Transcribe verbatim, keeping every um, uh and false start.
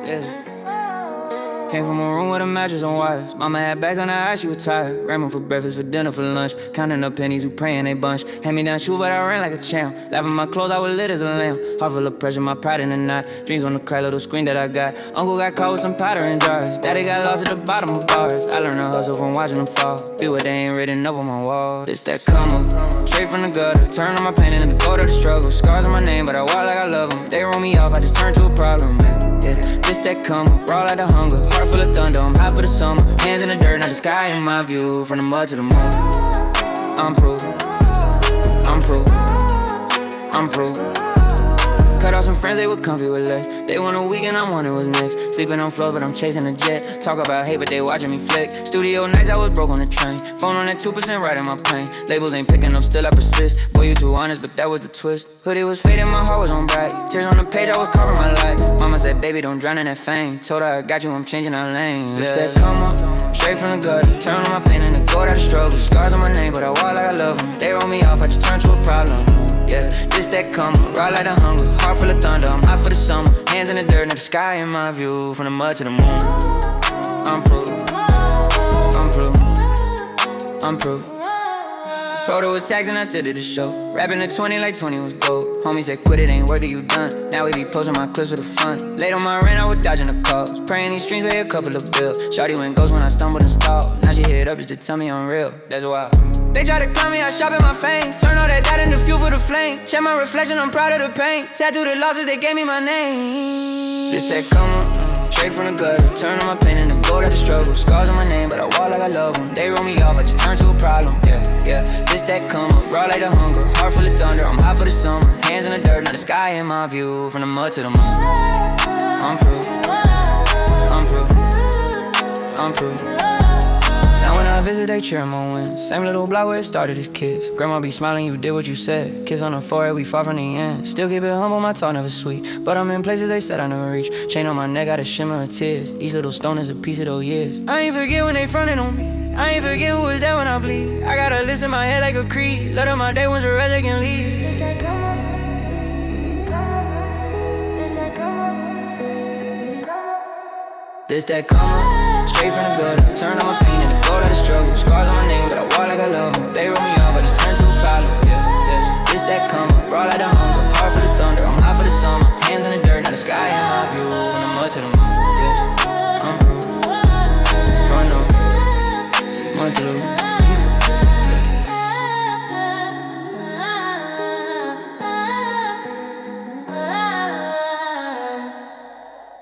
yeah. Came from a room with a mattress on wires. Mama had bags on her eyes, she was tired. Ramen for breakfast, for dinner, for lunch. Counting up pennies, we praying they bunch. Hand me down shoe, but I ran like a champ. Laughing my clothes, I was lit as a lamb. Heart full of pressure, my pride in the night. Dreams on the crack, little screen that I got. Uncle got caught with some powder in jars. Daddy got lost at the bottom of bars. I learned to hustle from watching them fall. Be what they ain't written up on my wall. This that come up, straight from the gutter. Turn on my pain and the gold of the struggle. Scars on my name, but I walk like I love them. They roll me off, I just turn to a problem, man. Yeah, this that come up, raw like the hunger. Heart full of thunder, I'm hot for the summer. Hands in the dirt, not the sky in my view. From the mud to the moon, I'm proof, I'm proof, I'm proof. Cut off some friends, they were comfy with less. They want a weekend, I wanted was next. Sleeping on floors, but I'm chasing a jet. Talk about hate, but they watching me flick. Studio nights, I was broke on the train. Phone on that two percent right in my pain. Labels ain't picking up, still I persist. Boy, you too honest, but that was the twist. Hoodie was faded, my heart was on bright. Tears on the page, I was covering my life. Mama said, baby, don't drown in that fame. Told her I got you, I'm changing our lane. It's that come up, straight from the gutter. Turn on my pain and the gold out of struggle. Scars on my name, but I walk like I love them. They roll me off, I just turn to a problem. Yeah, this that come up, raw like the hunger. Heart full of thunder, I'm hot for the summer. Hands in the dirt, not the sky in my view. From the mud to the moon, I'm proof, I'm proof, I'm proof. Proto was taxing, I still did the show. Rapping to twenty like twenty was dope. Homie said quit it, ain't worth it, you done. Now we be posting my clips for the fun. Late on my rent, I was dodging the calls. Praying these streams pay a couple of bills. Shawty went ghost when I stumbled and stalled. Now she hit up just to tell me I'm real, that's wild. They try to climb me, I shop in my fangs. Turn all that doubt into fuel for the flame. Check my reflection, I'm proud of the pain. Tattoo the losses, they gave me my name. This that come up, straight from the gutter. Turn on my pain and the gold out the struggle. Scars on my name, but I walk like I love them. They roll me off, I just turn to a problem. Yeah, yeah, this that come up, raw like the hunger. Heart full of thunder, I'm hot for the summer. Hands in the dirt, not the sky in my view. From the mud to the moon, I'm proof, I'm proof, I'm proof. Now when I visit, they cheer my win. Same little block where it started as kids. Grandma be smiling, you did what you said. Kiss on the forehead, we far from the end. Still keep it humble, my talk never sweet. But I'm in places they said I never reach. Chain on my neck, got a shimmer of tears. Each little stone is a piece of those years. I ain't forget when they fronted on me. I ain't forget who was there when I bleed. I got a list in my head like a creed. Let on my day ones the rest they can leave. It's that come up. It's that come up. This that come up. Straight from the gutter. Turn on my